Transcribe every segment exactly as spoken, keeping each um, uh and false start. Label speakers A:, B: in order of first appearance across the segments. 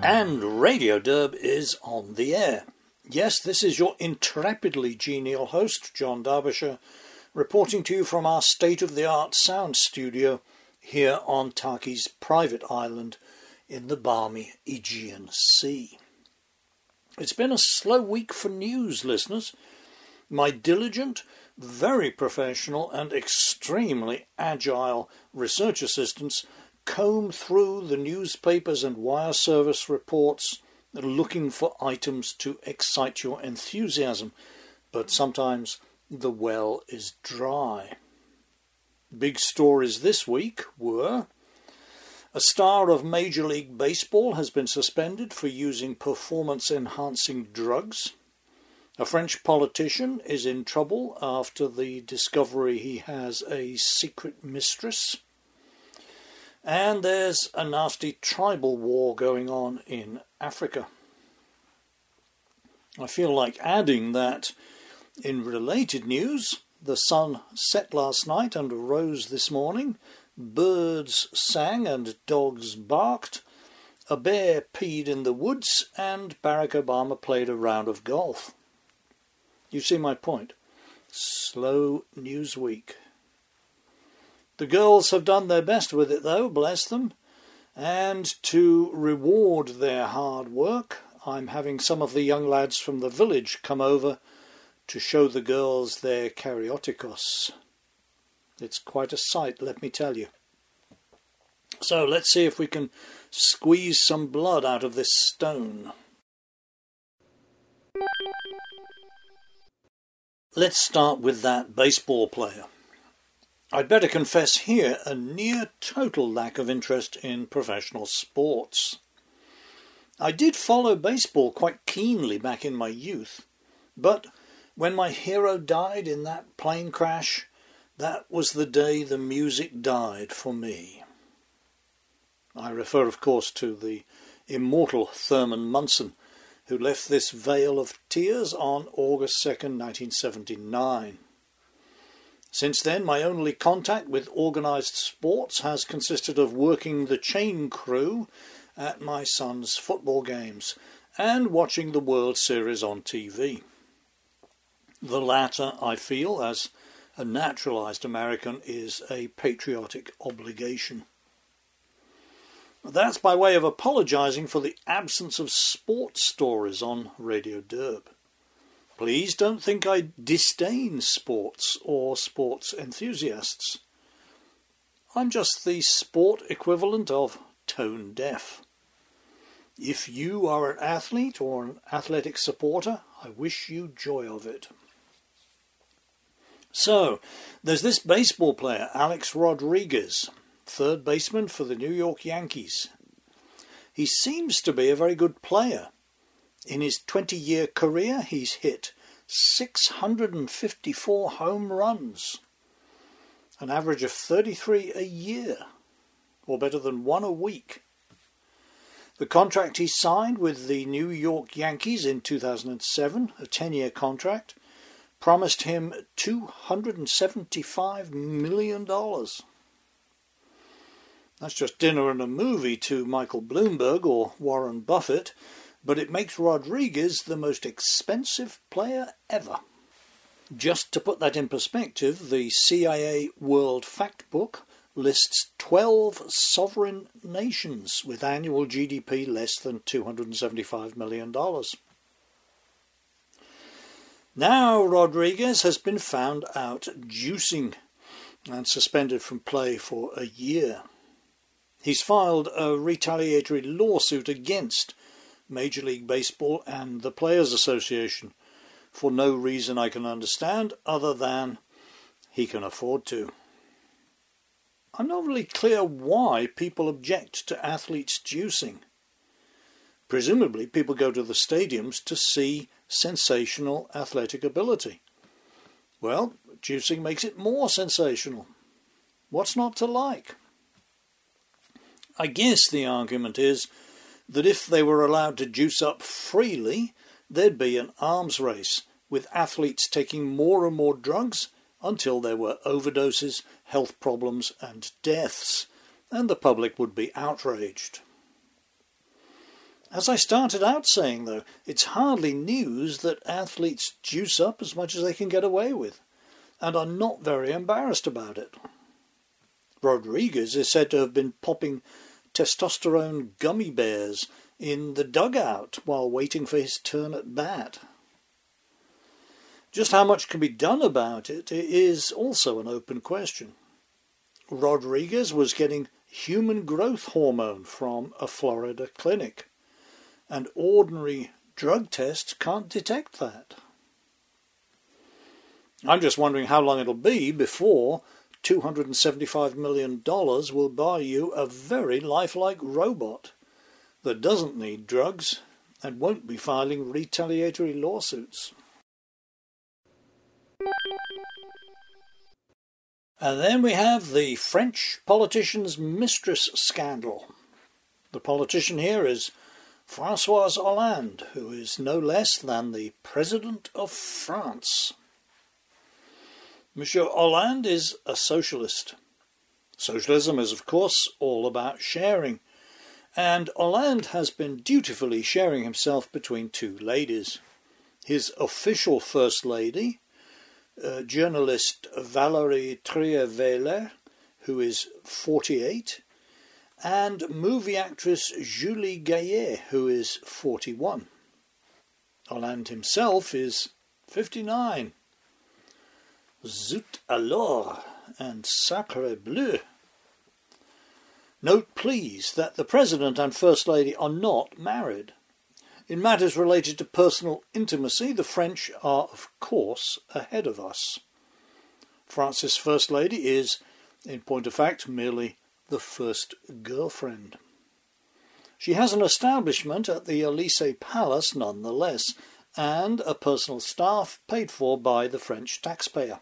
A: And Radio Derb is on the air. Yes, this is your intrepidly genial host, John Derbyshire, reporting to you from our state-of-the-art sound studio here on Taki's private island in the balmy Aegean Sea. It's been a slow week for news, listeners. My diligent, very professional and extremely agile research assistants comb through the newspapers and wire service reports looking for items to excite your enthusiasm, but sometimes the well is dry. Big stories this week were: a star of Major League Baseball has been suspended for using performance-enhancing drugs. A French politician is in trouble after the discovery he has a secret mistress. And there's a nasty tribal war going on in Africa. I feel like adding that in related news, the sun set last night and rose this morning, birds sang and dogs barked, a bear peed in the woods, and Barack Obama played a round of golf. You see my point. Slow news week. The girls have done their best with it, though, bless them. And to reward their hard work, I'm having some of the young lads from the village come over to show the girls their karyotikos. It's quite a sight, let me tell you. So let's see if we can squeeze some blood out of this stone. Let's start with that baseball player. I'd better confess here a near total lack of interest in professional sports. I did follow baseball quite keenly back in my youth, but when my hero died in that plane crash, that was the day the music died for me. I refer, of course, to the immortal Thurman Munson, who left this vale of tears on August second, nineteen seventy-nine. Since then, my only contact with organised sports has consisted of working the chain crew at my son's football games and watching the World Series on T V. The latter, I feel, as a naturalised American, is a patriotic obligation. That's by way of apologising for the absence of sports stories on Radio Derb. Please don't think I disdain sports or sports enthusiasts. I'm just the sport equivalent of tone deaf. If you are an athlete or an athletic supporter, I wish you joy of it. So, there's this baseball player, Alex Rodriguez, third baseman for the New York Yankees. He seems to be a very good player. In his twenty-year career, he's hit six hundred fifty-four home runs, an average of thirty-three a year, or better than one a week. The contract he signed with the New York Yankees in two thousand seven, a ten-year contract, promised him two hundred seventy-five million dollars. That's just dinner and a movie to Michael Bloomberg or Warren Buffett, but it makes Rodriguez the most expensive player ever. Just to put that in perspective, the C I A World Factbook lists twelve sovereign nations with annual G D P less than two hundred seventy-five million dollars. Now Rodriguez has been found out juicing and suspended from play for a year. He's filed a retaliatory lawsuit against Major League Baseball and the Players Association for no reason I can understand other than he can afford to. I'm not really clear why people object to athletes juicing. Presumably people go to the stadiums to see sensational athletic ability. Well, juicing makes it more sensational. What's not to like? I guess the argument is that if they were allowed to juice up freely, there'd be an arms race, with athletes taking more and more drugs until there were overdoses, health problems and deaths, and the public would be outraged. As I started out saying, though, it's hardly news that athletes juice up as much as they can get away with, and are not very embarrassed about it. Rodriguez is said to have been popping testosterone gummy bears in the dugout while waiting for his turn at bat. Just how much can be done about it is also an open question. Rodriguez was getting human growth hormone from a Florida clinic, and ordinary drug tests can't detect that. I'm just wondering how long it'll be before two hundred seventy-five million dollars will buy you a very lifelike robot that doesn't need drugs and won't be filing retaliatory lawsuits. And then we have the French politician's mistress scandal. The politician here is François Hollande, who is no less than the President of France. Monsieur Hollande is a socialist. Socialism is, of course, all about sharing, and Hollande has been dutifully sharing himself between two ladies. His official First Lady, uh, journalist Valérie Trierweiler, who is forty-eight, and movie actress Julie Gaillet, who is forty-one. Hollande himself is fifty-nine. Zut alors, and sacre bleu. Note, please, that the President and First Lady are not married. In matters related to personal intimacy, the French are, of course, ahead of us. France's First Lady is, in point of fact, merely the first girlfriend. She has an establishment at the Élysée Palace nonetheless, and a personal staff paid for by the French taxpayer.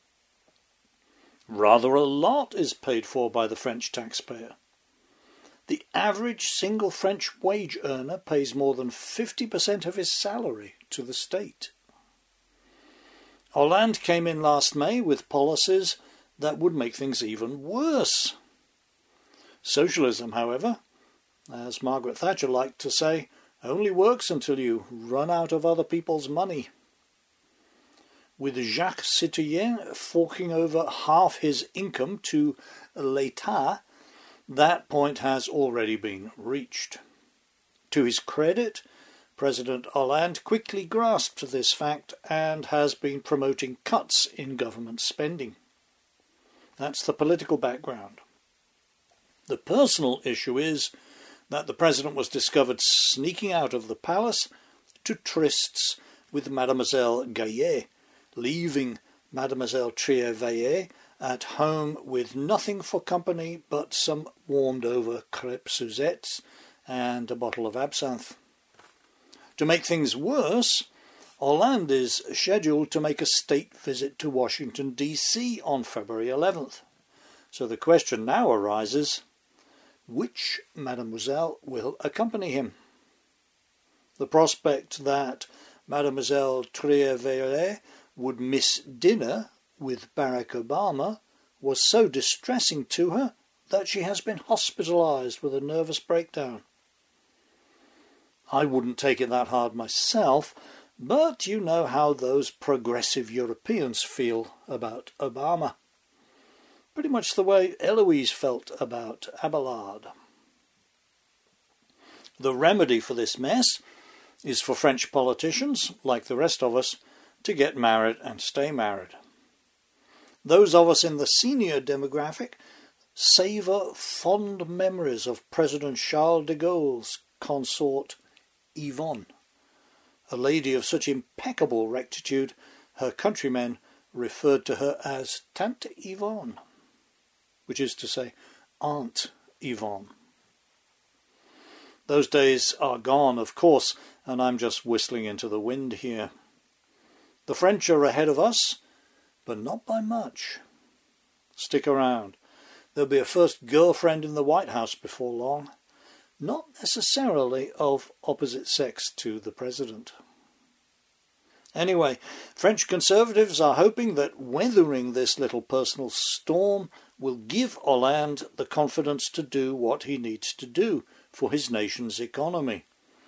A: Rather a lot is paid for by the French taxpayer. The average single French wage earner pays more than fifty percent of his salary to the state. Hollande came in last May with policies that would make things even worse. Socialism, however, as Margaret Thatcher liked to say, only works until you run out of other people's money. With Jacques Citoyen forking over half his income to l'État, that point has already been reached. To his credit, President Hollande quickly grasped this fact and has been promoting cuts in government spending. That's the political background. The personal issue is that the President was discovered sneaking out of the palace to trysts with Mademoiselle Gaillet, leaving Mademoiselle Trierweiler at home with nothing for company but some warmed-over crêpes Suzettes and a bottle of absinthe. To make things worse, Hollande is scheduled to make a state visit to Washington, D C on February eleventh. So the question now arises, which mademoiselle will accompany him? The prospect that Mademoiselle Trierweiler would miss dinner with Barack Obama was so distressing to her that she has been hospitalized with a nervous breakdown. I wouldn't take it that hard myself, but you know how those progressive Europeans feel about Obama. Pretty much the way Eloise felt about Abelard. The remedy for this mess is for French politicians, like the rest of us, to get married and stay married. Those of us in the senior demographic savour fond memories of President Charles de Gaulle's consort Yvonne, a lady of such impeccable rectitude her countrymen referred to her as Tante Yvonne, which is to say Aunt Yvonne. Those days are gone, of course, and I'm just whistling into the wind here. The French are ahead of us, but not by much. Stick around. There'll be a first girlfriend in the White House before long, not necessarily of opposite sex to the President. Anyway, French conservatives are hoping that weathering this little personal storm will give Hollande the confidence to do what he needs to do for his nation's economy,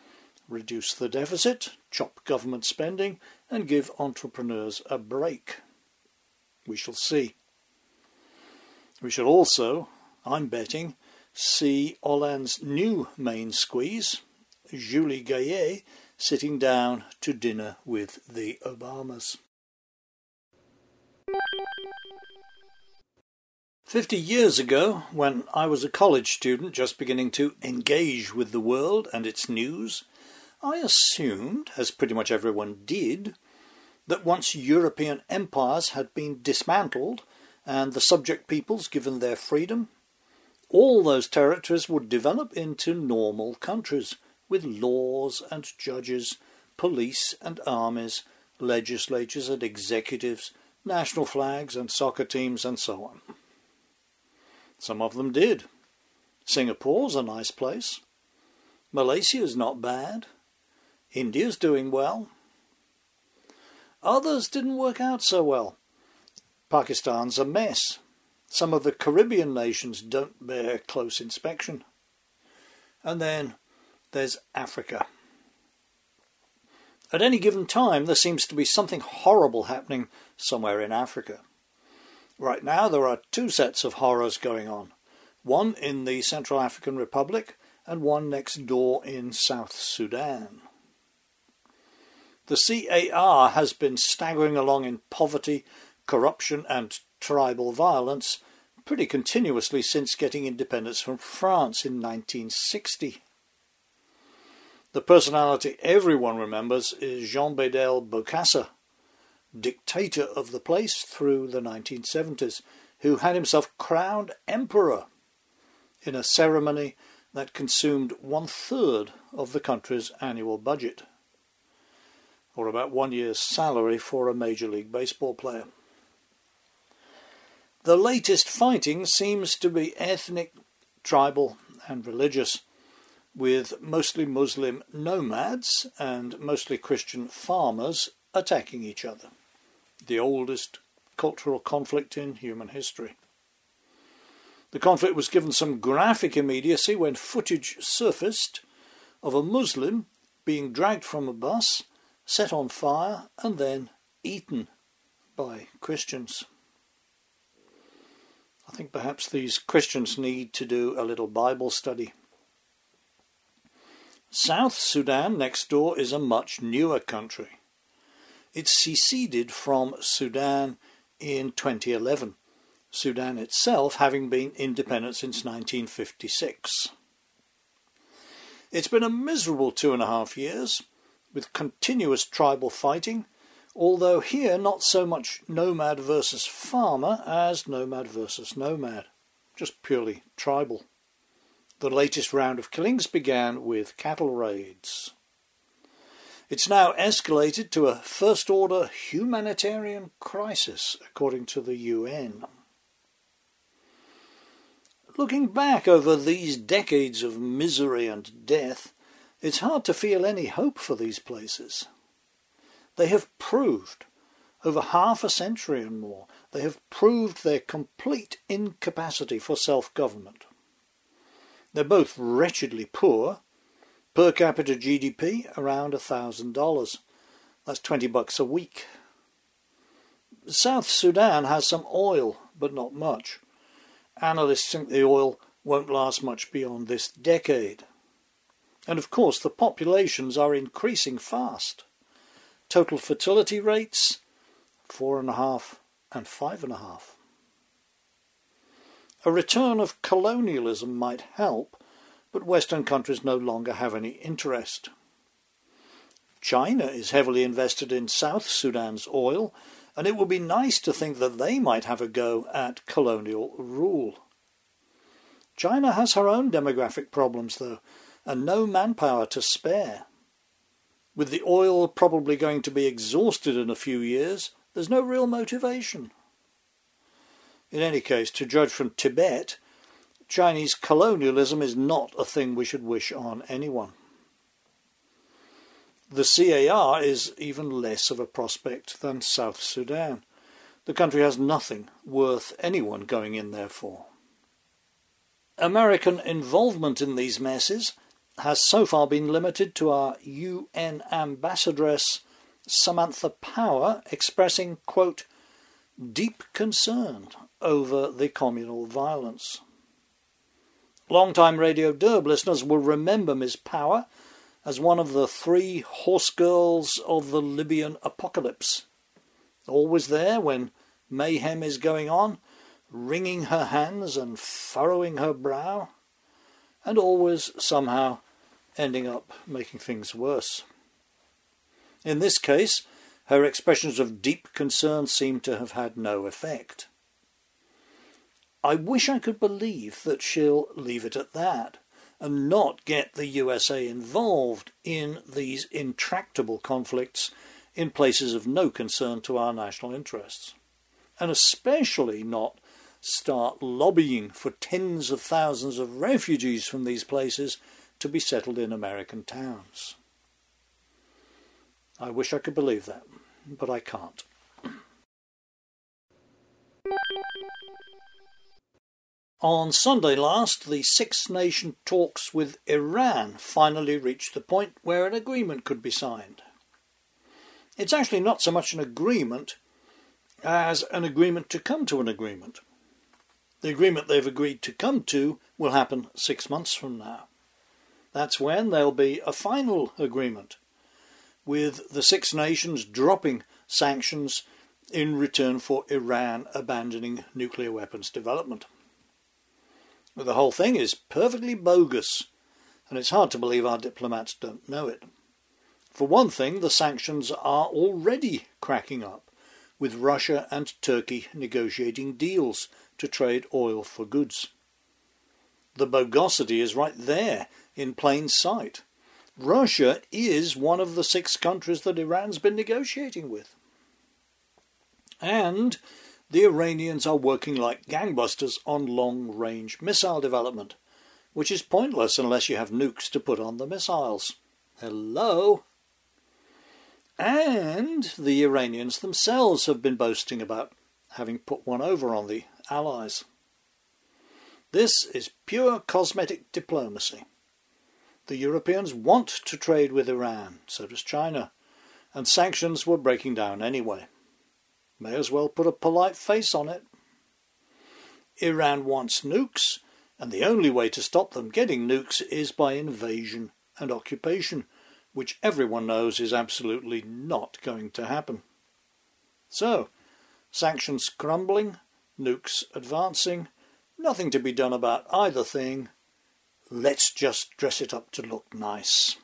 A: reduce the deficit, chop government spending, and give entrepreneurs a break. We shall see. We shall also, I'm betting, see Hollande's new main squeeze, Julie Gaillet, sitting down to dinner with the Obamas. Fifty years ago, when I was a college student just beginning to engage with the world and its news, I assumed, as pretty much everyone did, that once European empires had been dismantled and the subject peoples given their freedom, all those territories would develop into normal countries with laws and judges, police and armies, legislatures and executives, national flags and soccer teams and so on. Some of them did. Singapore's a nice place. Malaysia's not bad. India's doing well. Others didn't work out so well. Pakistan's a mess. Some of the Caribbean nations don't bear close inspection. And then there's Africa. At any given time, there seems to be something horrible happening somewhere in Africa. Right now, there are two sets of horrors going on. One in the Central African Republic and one next door in South Sudan. The C A R has been staggering along in poverty, corruption and tribal violence pretty continuously since getting independence from France in nineteen sixty. The personality everyone remembers is Jean Bedel Bokassa, dictator of the place through the nineteen seventies, who had himself crowned emperor in a ceremony that consumed one-third of the country's annual budget, or about one year's salary for a Major League Baseball player. The latest fighting seems to be ethnic, tribal and religious, with mostly Muslim nomads and mostly Christian farmers attacking each other. The oldest cultural conflict in human history. The conflict was given some graphic immediacy when footage surfaced of a Muslim being dragged from a bus, set on fire and then eaten by Christians. I think perhaps these Christians need to do a little Bible study. South Sudan next door is a much newer country. It seceded from Sudan in twenty eleven, Sudan itself having been independent since nineteen fifty-six. It's been a miserable two and a half years, with continuous tribal fighting, although here not so much nomad versus farmer as nomad versus nomad, just purely tribal. The latest round of killings began with cattle raids. It's now escalated to a first-order humanitarian crisis, according to the U N. Looking back over these decades of misery and death, it's hard to feel any hope for these places. They have proved, over half a century and more, they have proved their complete incapacity for self-government. They're both wretchedly poor. Per capita G D P around a thousand dollars. That's twenty bucks a week. South Sudan has some oil, but not much. Analysts think the oil won't last much beyond this decade. And of course the populations are increasing fast. Total fertility rates, four and a half and five and a half. A return of colonialism might help, but Western countries no longer have any interest. China is heavily invested in South Sudan's oil, and it would be nice to think that they might have a go at colonial rule. China has her own demographic problems, though, and no manpower to spare. With the oil probably going to be exhausted in a few years, there's no real motivation. In any case, to judge from Tibet, Chinese colonialism is not a thing we should wish on anyone. The C A R is even less of a prospect than South Sudan. The country has nothing worth anyone going in there for. American involvement in these messes has so far been limited to our U N ambassadress Samantha Power expressing, quote, deep concern over the communal violence. Long-time Radio Derb listeners will remember Miss Power as one of the three horse girls of the Libyan apocalypse. Always there when mayhem is going on, wringing her hands and furrowing her brow, and always somehow ending up making things worse. In this case, her expressions of deep concern seem to have had no effect. I wish I could believe that she'll leave it at that and not get the U S A involved in these intractable conflicts in places of no concern to our national interests, and especially not start lobbying for tens of thousands of refugees from these places to be settled in American towns. I wish I could believe that, but I can't. On Sunday last, the Six-Nation talks with Iran finally reached the point where an agreement could be signed. It's actually not so much an agreement as an agreement to come to an agreement. The agreement they've agreed to come to will happen six months from now. That's when there'll be a final agreement, with the Six Nations dropping sanctions in return for Iran abandoning nuclear weapons development. But the whole thing is perfectly bogus, and it's hard to believe our diplomats don't know it. For one thing, the sanctions are already cracking up, with Russia and Turkey negotiating deals to trade oil for goods. The bogosity is right there in plain sight. Russia is one of the six countries that Iran's been negotiating with. And the Iranians are working like gangbusters on long-range missile development, which is pointless unless you have nukes to put on the missiles. Hello? And the Iranians themselves have been boasting about having put one over on the Allies. This is pure cosmetic diplomacy. The Europeans want to trade with Iran, so does China, and sanctions were breaking down anyway. May as well put a polite face on it. Iran wants nukes, and the only way to stop them getting nukes is by invasion and occupation, which everyone knows is absolutely not going to happen. So, sanctions crumbling, nukes advancing, nothing to be done about either thing. Let's just dress it up to look nice.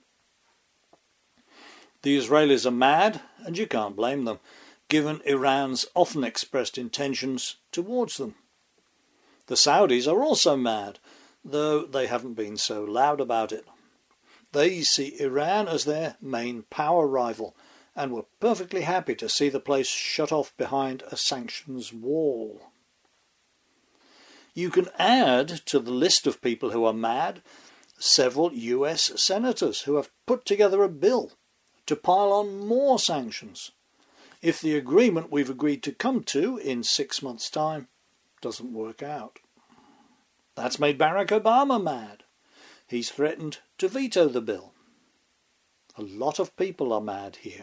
A: The Israelis are mad, and you can't blame them, given Iran's often expressed intentions towards them. The Saudis are also mad, though they haven't been so loud about it. They see Iran as their main power rival, and were perfectly happy to see the place shut off behind a sanctions wall. You can add to the list of people who are mad several U S senators who have put together a bill to pile on more sanctions if the agreement we've agreed to come to in six months' time doesn't work out. That's made Barack Obama mad. He's threatened to veto the bill. A lot of people are mad here.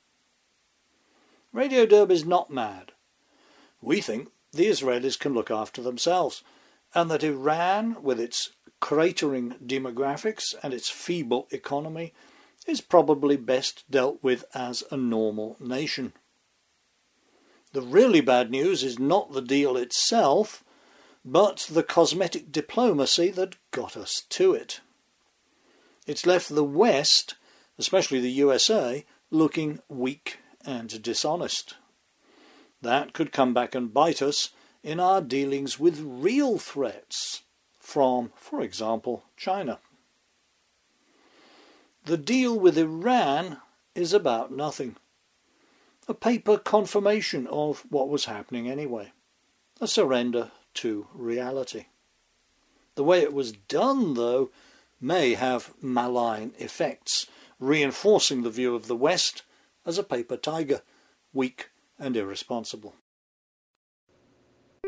A: Radio Derb is not mad. We think the Israelis can look after themselves, and that Iran, with its cratering demographics and its feeble economy, is probably best dealt with as a normal nation. The really bad news is not the deal itself, but the cosmetic diplomacy that got us to it. It's left the West, especially the U S A, looking weak and dishonest. That could come back and bite us in our dealings with real threats from, for example, China. The deal with Iran is about nothing. A paper confirmation of what was happening anyway. A surrender to reality. The way it was done, though, may have malign effects, reinforcing the view of the West as a paper tiger, weak and irresponsible.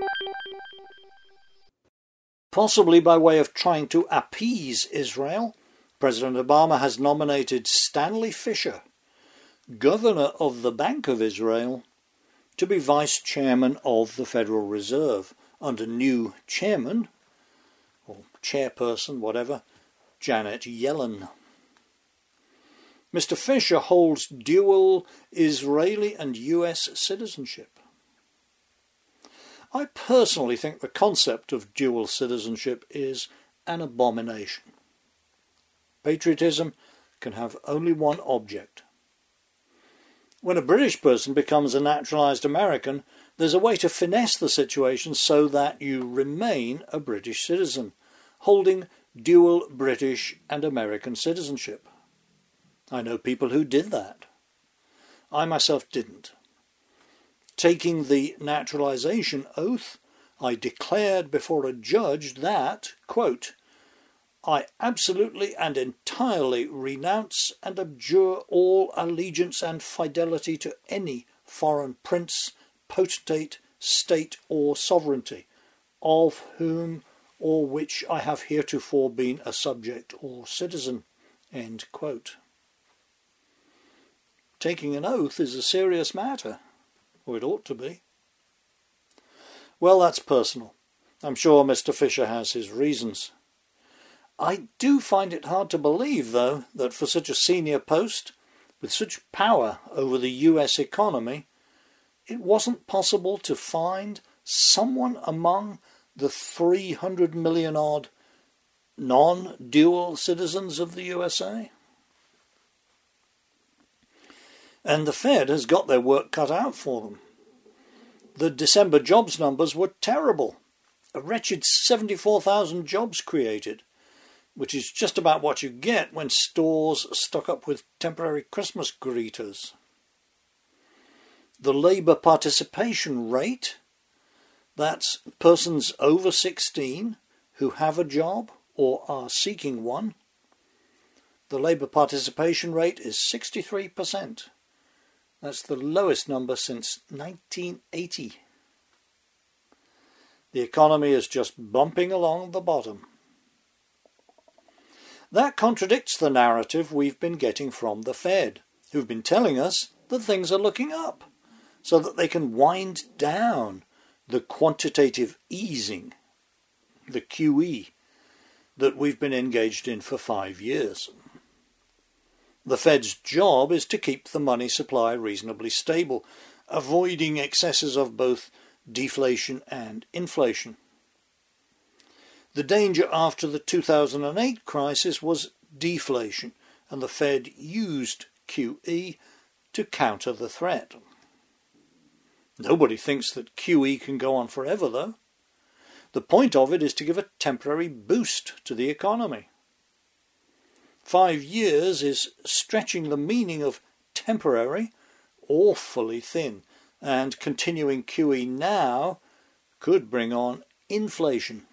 A: Possibly by way of trying to appease Israel, President Obama has nominated Stanley Fischer, governor of the Bank of Israel, to be vice chairman of the Federal Reserve under new chairman, or chairperson, whatever, Janet Yellen. Mister Fischer holds dual Israeli and U S citizenship. I personally think the concept of dual citizenship is an abomination. Patriotism can have only one object. When a British person becomes a naturalised American, there's a way to finesse the situation so that you remain a British citizen, holding dual British and American citizenship. I know people who did that. I myself didn't. Taking the naturalisation oath, I declared before a judge that, quote, I absolutely and entirely renounce and abjure all allegiance and fidelity to any foreign prince, potentate, state or sovereignty, of whom or which I have heretofore been a subject or citizen. End quote. Taking an oath is a serious matter, or it ought to be. Well, that's personal. I'm sure Mister Fischer has his reasons. I do find it hard to believe, though, that for such a senior post, with such power over the U S economy, it wasn't possible to find someone among the three hundred million odd non-dual citizens of the U S A. And the Fed has got their work cut out for them. The December jobs numbers were terrible. A wretched seventy-four thousand jobs created, which is just about what you get when stores stock up with temporary Christmas greeters. The labour participation rate, that's persons over sixteen who have a job or are seeking one, the labour participation rate is sixty-three percent. That's the lowest number since nineteen eighty. The economy is just bumping along the bottom. That contradicts the narrative we've been getting from the Fed, who've been telling us that things are looking up, so that they can wind down the quantitative easing, the Q E, that we've been engaged in for five years. The Fed's job is to keep the money supply reasonably stable, avoiding excesses of both deflation and inflation. The danger after the two thousand eight crisis was deflation, and the Fed used Q E to counter the threat. Nobody thinks that Q E can go on forever, though. The point of it is to give a temporary boost to the economy. Five years is stretching the meaning of temporary awfully thin, and continuing Q E now could bring on inflation.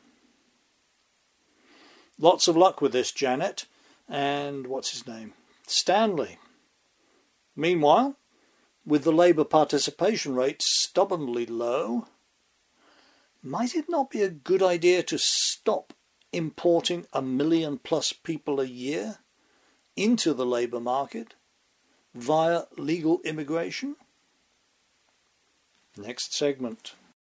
A: Lots of luck with this, Janet, and what's his name? Stanley. Meanwhile, with the labour participation rate stubbornly low, might it not be a good idea to stop importing a million plus people a year into the labour market via legal immigration? Next segment.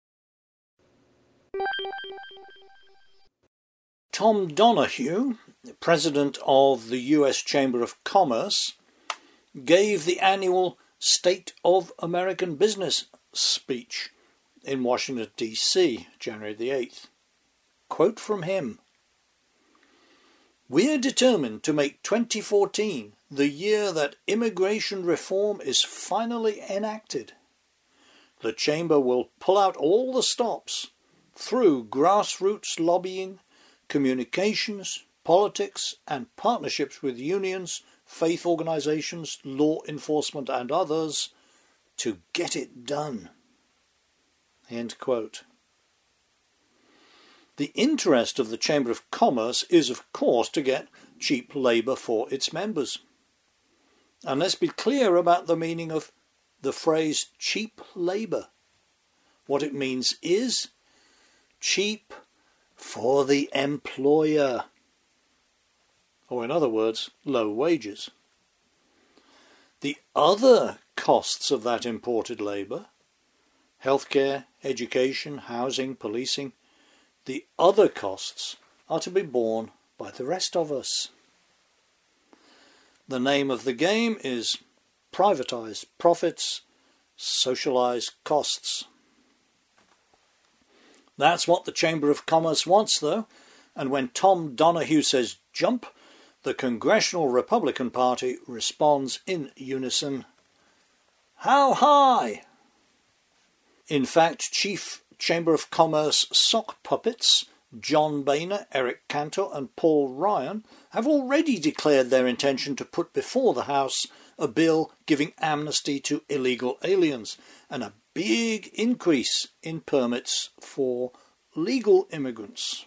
A: Tom Donahue, president of the U S Chamber of Commerce, gave the annual State of American Business speech in Washington, D C, January the eighth. Quote from him: "We're determined to make twenty fourteen the year that immigration reform is finally enacted. The Chamber will pull out all the stops through grassroots lobbying, communications, politics, and partnerships with unions, faith organizations, law enforcement, and others to get it done." End quote. The interest of the Chamber of Commerce is, of course, to get cheap labour for its members. And let's be clear about the meaning of the phrase cheap labour. What it means is cheap for the employer. or in other words, low wages. The other costs of that imported labour, healthcare, education, housing, policing, the other costs are to be borne by the rest of us. The name of the game is privatise profits, socialise costs. That's what the Chamber of Commerce wants, though, and when Tom Donahue says jump, the Congressional Republican Party responds in unison, how high? In fact, Chief Chamber of Commerce sock puppets John Boehner, Eric Cantor and Paul Ryan have already declared their intention to put before the House a bill giving amnesty to illegal aliens and a big increase in permits for legal immigrants.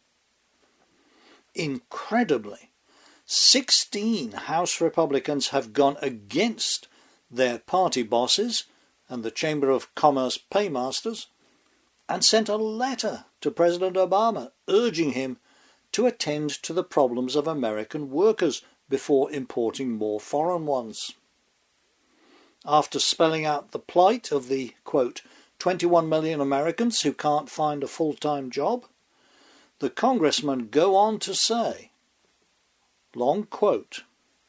A: Incredibly, sixteen House Republicans have gone against their party bosses and the Chamber of Commerce paymasters and sent a letter to President Obama urging him to attend to the problems of American workers before importing more foreign ones. After spelling out the plight of the, quote, twenty-one million Americans who can't find a full-time job, the congressmen go on to say, long quote,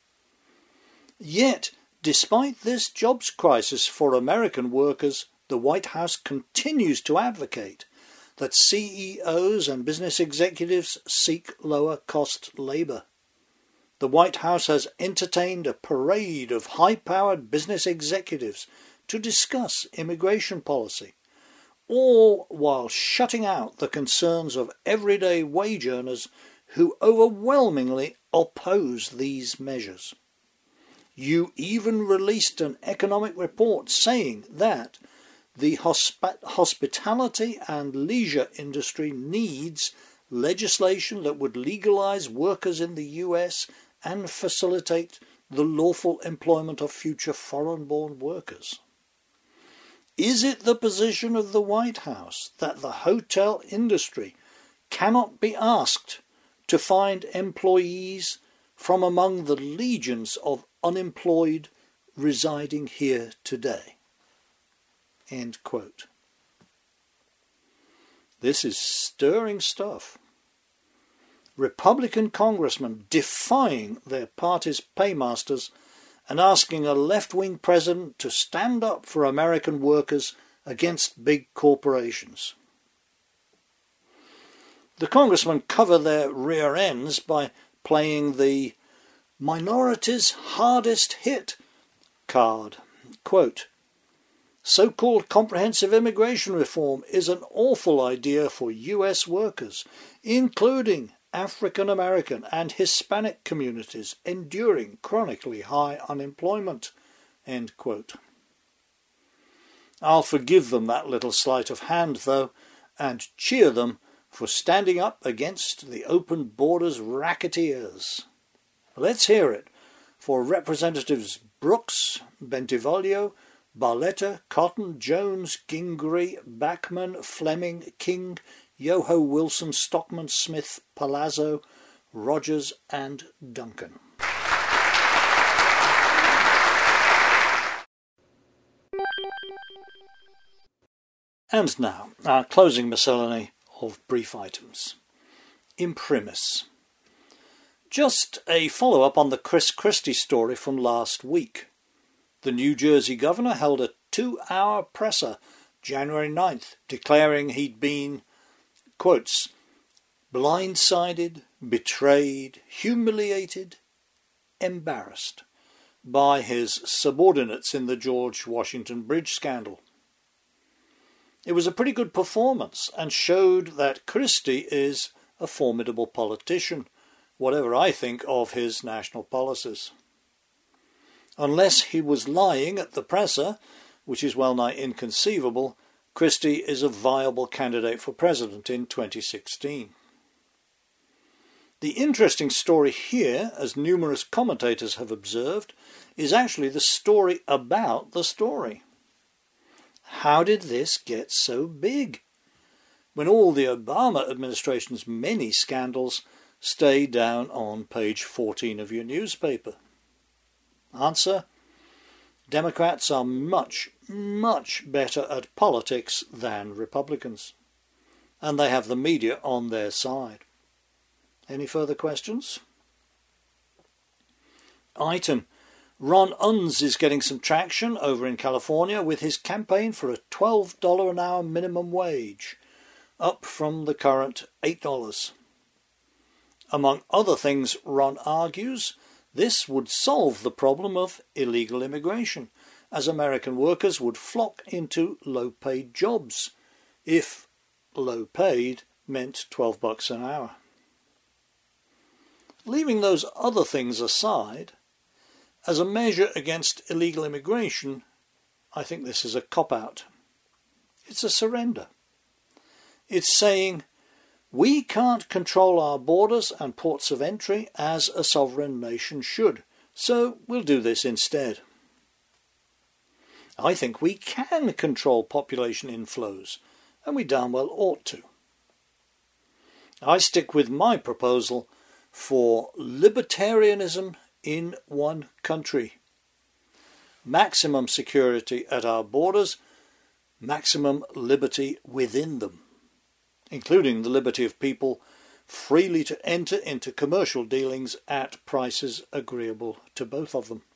A: yet, despite this jobs crisis for American workers, the White House continues to advocate that C E Os and business executives seek lower-cost labour. The White House has entertained a parade of high-powered business executives to discuss immigration policy, all while shutting out the concerns of everyday wage earners who overwhelmingly oppose these measures. You even released an economic report saying that the hosp- hospitality and leisure industry needs legislation that would legalise workers in the U S and facilitate the lawful employment of future foreign-born workers. Is it the position of the White House that the hotel industry cannot be asked to find employees from among the legions of unemployed residing here today? End quote. This is stirring stuff. Republican congressmen defying their party's paymasters and asking a left-wing president to stand up for American workers against big corporations. The congressmen cover their rear ends by playing the minorities' hardest hit card. Quote, so-called comprehensive immigration reform is an awful idea for U S workers, including African American and Hispanic communities enduring chronically high unemployment. End quote. I'll forgive them that little sleight of hand, though, and cheer them for standing up against the open borders racketeers. Let's hear it for Representatives Brooks, Bentivoglio, Barletta, Cotton, Jones, Gingrey, Bachmann, Fleming, King, Yoho Wilson, Stockman, Smith, Palazzo, Rogers and Duncan. And now, our closing miscellany of brief items. Imprimis. Just a follow-up on the Chris Christie story from last week. The New Jersey governor held a two-hour presser January ninth, declaring he'd been, quotes, blindsided, betrayed, humiliated, embarrassed by his subordinates in the George Washington Bridge scandal. It was a pretty good performance and showed that Christie is a formidable politician, whatever I think of his national policies. Unless he was lying at the presser, which is well nigh inconceivable, Christie is a viable candidate for president in twenty sixteen. The interesting story here, as numerous commentators have observed, is actually the story about the story. How did this get so big? When all the Obama administration's many scandals stay down on page fourteen of your newspaper? Answer: Democrats are much, much better at politics than Republicans, and they have the media on their side. Any further questions? Item: Ron Unz is getting some traction over in California with his campaign for a twelve dollars an hour minimum wage, up from the current eight dollars. Among other things, Ron argues this would solve the problem of illegal immigration, as American workers would flock into low-paid jobs, if low-paid meant twelve bucks an hour. Leaving those other things aside, as a measure against illegal immigration, I think this is a cop-out. It's a surrender. It's saying, we can't control our borders and ports of entry as a sovereign nation should, so we'll do this instead. I think we can control population inflows, and we darn well ought to. I stick with my proposal for libertarianism in one country. Maximum security at our borders, maximum liberty within them, including the liberty of people freely to enter into commercial dealings at prices agreeable to both of them.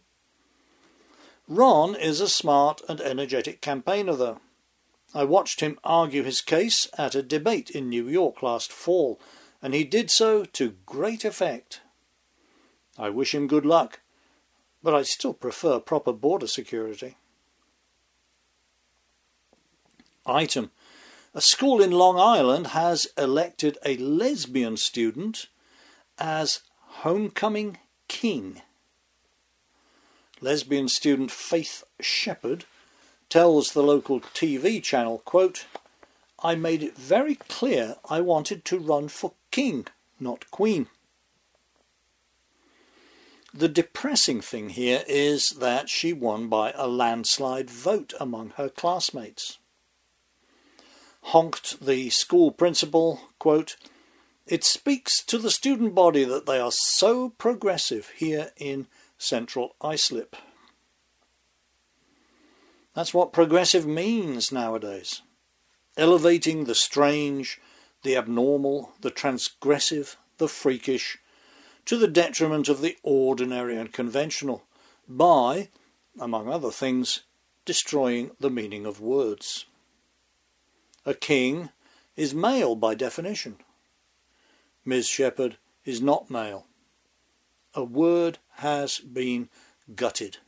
A: Ron is a smart and energetic campaigner, though. I watched him argue his case at a debate in New York last fall, and he did so to great effect. I wish him good luck, but I still prefer proper border security. Item: A school in Long Island has elected a lesbian student as homecoming king. Lesbian student Faith Shepard tells the local T V channel, quote, "I made it very clear I wanted to run for king, not queen." The depressing thing here is that she won by a landslide vote among her classmates. Honked the school principal, quote, "It speaks to the student body that they are so progressive here in Central Islip." That's what progressive means nowadays. Elevating the strange, the abnormal, the transgressive, the freakish, to the detriment of the ordinary and conventional, by, among other things, destroying the meaning of words. A king is male by definition. Miz Shepard is not male. A word has been gutted.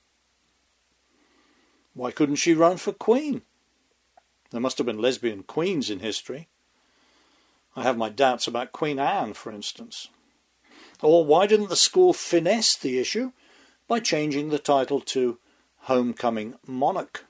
A: Why couldn't she run for queen? There must have been lesbian queens in history. I have my doubts about Queen Anne, for instance. Or why didn't the school finesse the issue by changing the title to Homecoming Monarch?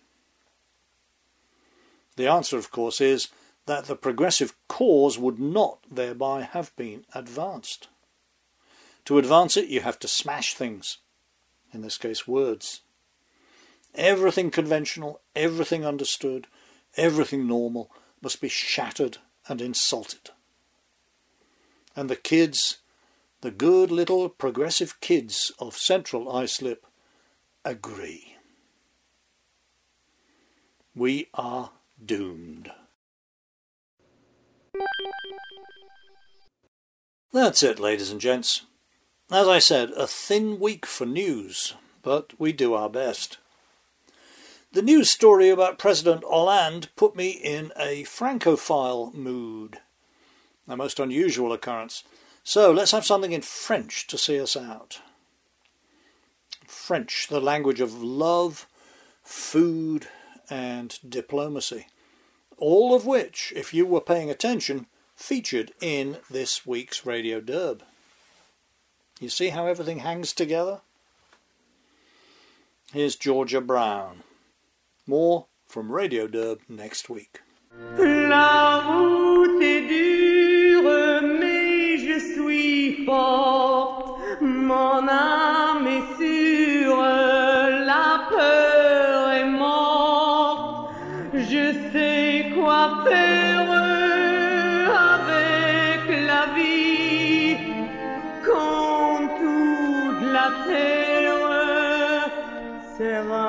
A: The answer, of course, is that the progressive cause would not thereby have been advanced. To advance it, you have to smash things, in this case words. Everything conventional, everything understood, everything normal must be shattered and insulted. And the kids, the good little progressive kids of Central Islip, agree. We are doomed. That's it, ladies and gents. As I said, a thin week for news, but we do our best. The news story about President Hollande put me in a Francophile mood, a most unusual occurrence. So let's have something in French to see us out. French, the language of love, food, and diplomacy, all of which, if you were paying attention, featured in this week's Radio Derb. You see how everything hangs together? Here's Georgia Brown. More from Radio Derb next week.
B: La route est dure, mais je suis forte. Mon âme est sûre, la peur est morte. Je sais quoi faire avec la vie. sera.